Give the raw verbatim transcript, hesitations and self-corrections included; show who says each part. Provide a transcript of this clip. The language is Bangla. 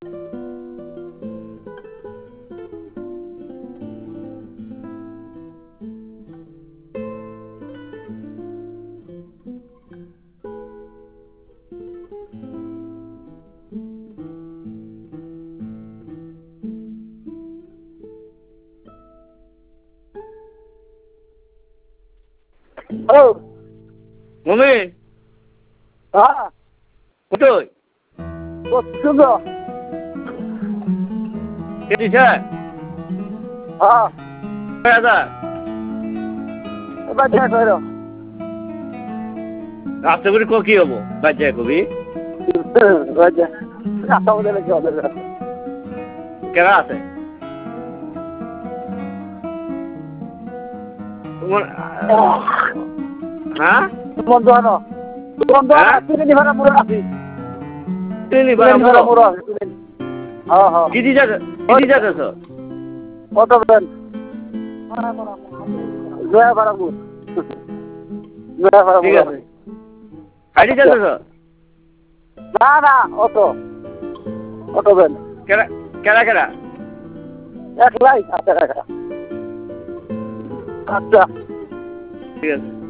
Speaker 1: Oh,
Speaker 2: মমি
Speaker 1: ah,
Speaker 2: কোথায়
Speaker 1: what's sugar?
Speaker 2: কে দিছে
Speaker 1: Ah,
Speaker 2: দাদা
Speaker 1: এবার দেখা করো।
Speaker 2: রাস্তা করে কো কি হবো বাচ্চা কবি
Speaker 1: রাজা, রাস্তা বলে কি হবে?
Speaker 2: কেরা আছে তোমার হ্যাঁ
Speaker 1: বন্ধু আনো, বন্ধু আনো, তুমি নিভারা মুড়া আছি।
Speaker 2: তুই নি
Speaker 1: তুমি নিভারা মুড়া আছি। হ্যাঁ হ্যাঁ।
Speaker 2: কি দি যাচ্ছে কি দি যাচ্ছ
Speaker 1: কত বেন? জয়া বারাবু। জয়া বারাবু।
Speaker 2: ঠিক আছে আইডি যাচ্ছ
Speaker 1: না না, অটো অটো বেন।
Speaker 2: কেরা কেরা কেরা
Speaker 1: এক লাইট আচ্ছা আচ্ছা।
Speaker 2: ঠিক আছে